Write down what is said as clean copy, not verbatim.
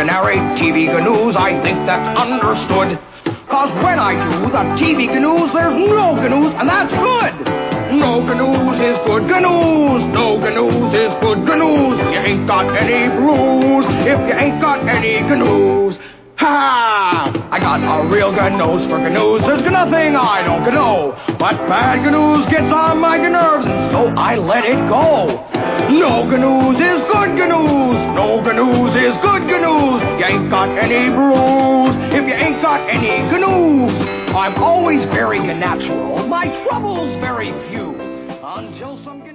narrate TV news, I think that's understood. Cause when I do the TV news, there's no news, and that's good. No news is good news. No news is good news. If you ain't got any blues, if you ain't got any news. Ha! I got a real good nose for news. There's nothing I don't know. But bad news gets on my nerves, and so I let it go. No news is good news. No news is good news. You ain't got any blues if you ain't got any news. I'm always very natural. My troubles very few. Until some